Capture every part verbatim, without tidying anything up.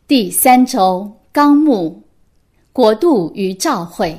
第三周纲目：国度与召会。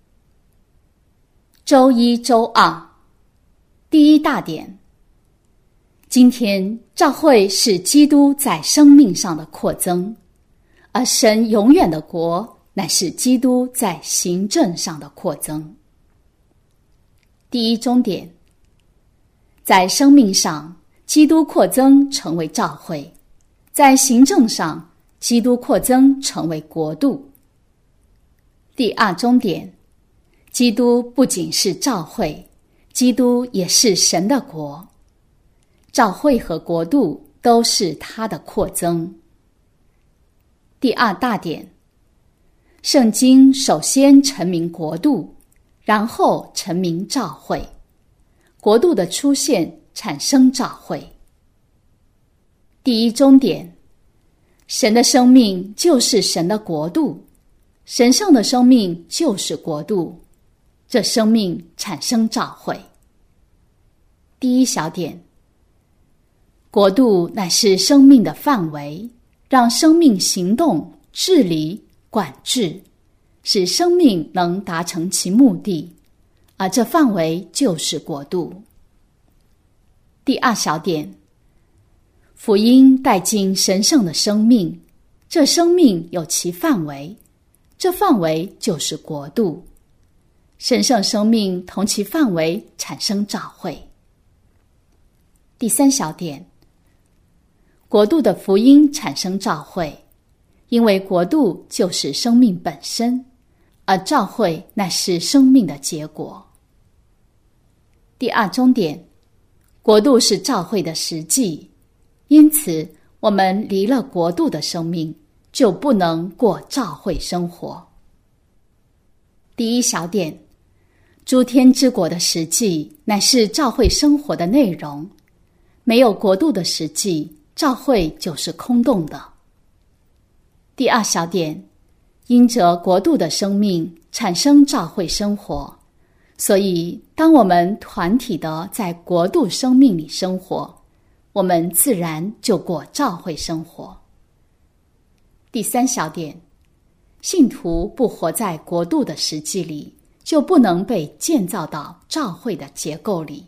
周一、周二，第一大点。今天召会是基督在生命上的扩增，而神永远的国乃是基督在行政上的扩增。第一中点，在生命上，基督扩增成为召会；在行政上，基督扩增成为国度。第二中点，基督不仅是召会，基督也是神的国。召会和国度都是他的扩增。第二大点，圣经首先陈明国度，然后陈明召会。国度的出现产生召会。第一中点，神的生命就是神的国度，神圣的生命就是国度，这生命产生召会。第一小点，国度乃是生命的范围，让生命行动、治理、管制，使生命能达成其目的，而这范围就是国度。第二小点，福音带进神圣的生命，这生命有其范围，这范围就是国度。神圣生命同其范围产生召会。第三小点，国度的福音产生召会，因为国度就是生命本身，而召会乃是生命的结果。第二中点，国度是召会的实际，因此我们离了国度的生命，就不能过召会生活。第一小点，诸天之国的实际乃是召会生活的内容，没有国度的实际，召会就是空洞的。第二小点，因着国度的生命产生召会生活，所以当我们团体的在国度生命里生活，我们自然就过召会生活。第三小点，信徒不活在国度的实际里，就不能被建造到召会的结构里。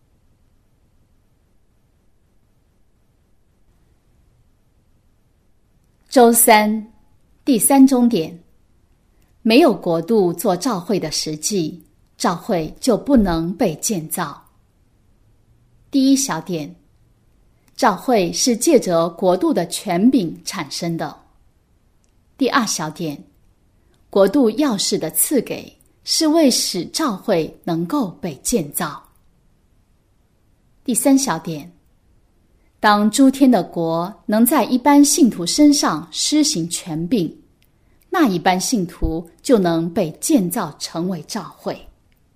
周三，第三中点，没有国度做召会的实际，召会就不能被建造。第一小点，召会是借着国度的权柄产生的。第二小点，国度钥匙的赐给是为使召会能够被建造。第三小点，当诸天的国能在一般信徒身上施行权柄，那一般信徒就能被建造成为召会。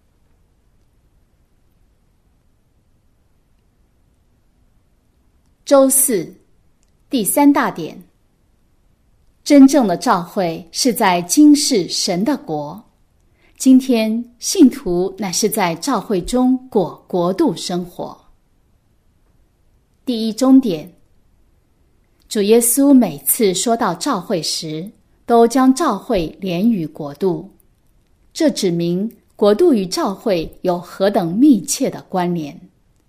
周四，第三大点，真正的召会是在今世神的国。今天信徒乃是在召会中过国度生活。第一中点，主耶稣每次说到召会时，都将召会连于国度，这指明国度与召会有何等密切的关联。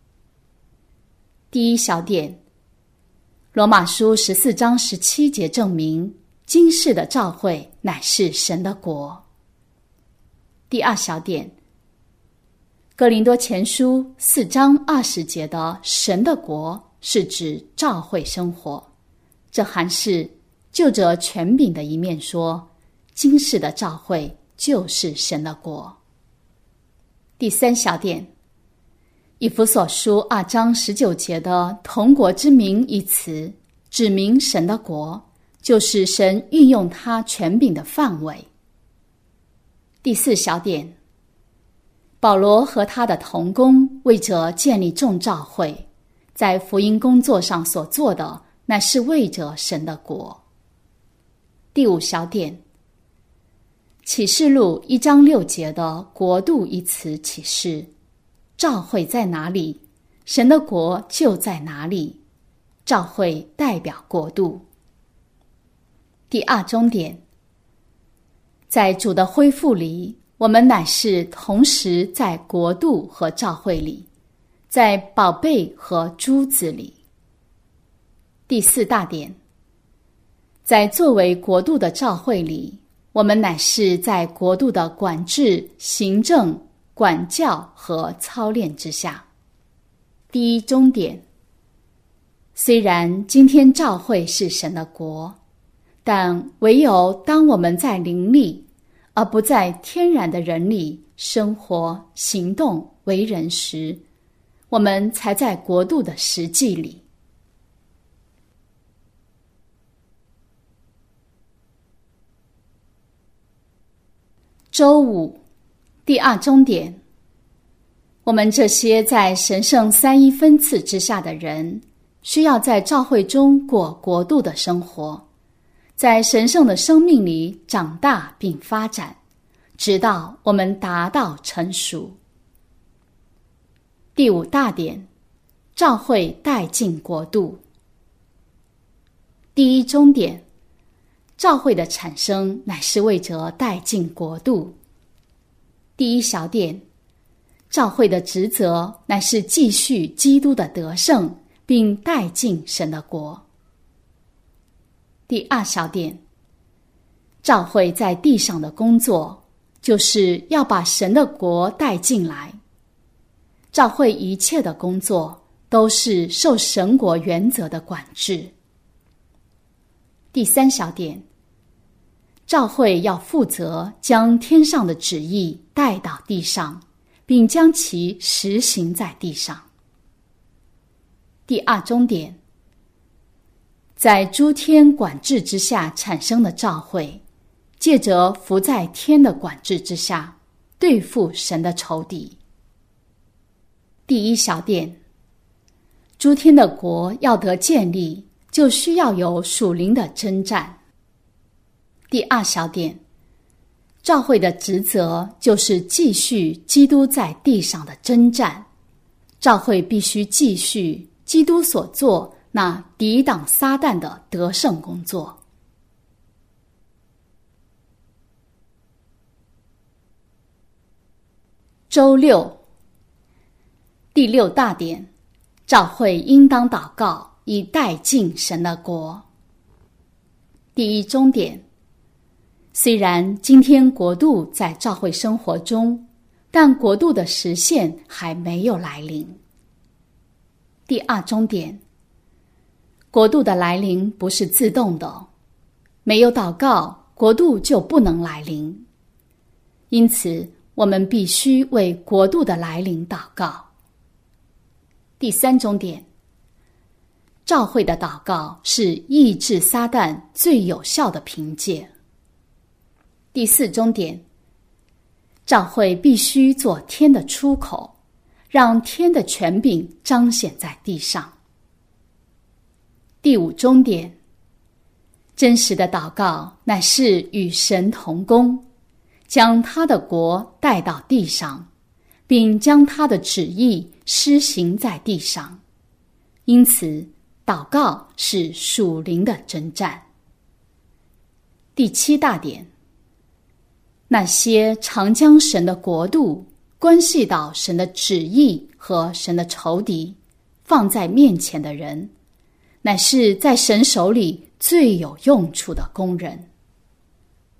第一小点，罗马书十四章十七节证明，今世的召会乃是神的国。第二小点，哥林多前书四章二十节的神的国是指召会生活，这还是就着权柄的一面说，今世的召会就是神的国。第三小点，以弗所书二章十九节的同国之民一词，指明神的国就是神运用他权柄的范围。第四小点，保罗和他的同工为着建立众召会，在福音工作上所做的，乃是为着神的国。第五小点，启示录一章六节的国度一词启示，召会在哪里，神的国就在哪里，召会代表国度。 第二终点，在主的恢复里，我们乃是同时在国度和教会里，在宝贝和珠子里。第四大点，在作为国度的教会里，我们乃是在国度的管制、行政、管教和操练之下。第一终点，虽然今天教会是神的国，但唯有当我们在灵里，而不在天然的人里生活、行动、为人时，我们才在国度的实际里。周五，第二终点，我们这些在神圣三一分次之下的人，需要在教会中过国度的生活，在神圣的生命里长大并发展，直到我们达到成熟。第五大点，教会带进国度。第一终点，教会的产生乃是为着带进国度。第一小点，教会的职责乃是继续基督的得胜，并带进神的国。第二小点，教会在地上的工作，就是要把神的国带进来。教会一切的工作都是受神国原则的管制。第三小点，教会要负责将天上的旨意带到地上，并将其实行在地上。第二终点，在诸天管制之下产生的教会，借着伏在天的管制之下，对付神的仇敌。第一小点，诸天的国要得建立，就需要有属灵的征战。第二小点，教会的职责就是继续基督在地上的征战，教会必须继续基督所做那抵挡撒旦的得胜工作。周六，第六大点，教会应当祷告，以带进神的国。第一终点，虽然今天国度在教会生活中，但国度的实现还没有来临。第二终点，国度的来临不是自动的，没有祷告，国度就不能来临。因此，我们必须为国度的来临祷告。第三终点，教会的祷告是抑制撒旦最有效的凭借。第四终点，教会必须做天的出口，让天的权柄彰显在地上。第五终点，真实的祷告乃是与神同工，将他的国带到地上，并将他的旨意施行在地上。因此，祷告是属灵的征战。第七大点，那些常将神的国度关系到神的旨意和神的仇敌放在面前的人，乃是在神手里最有用处的工人。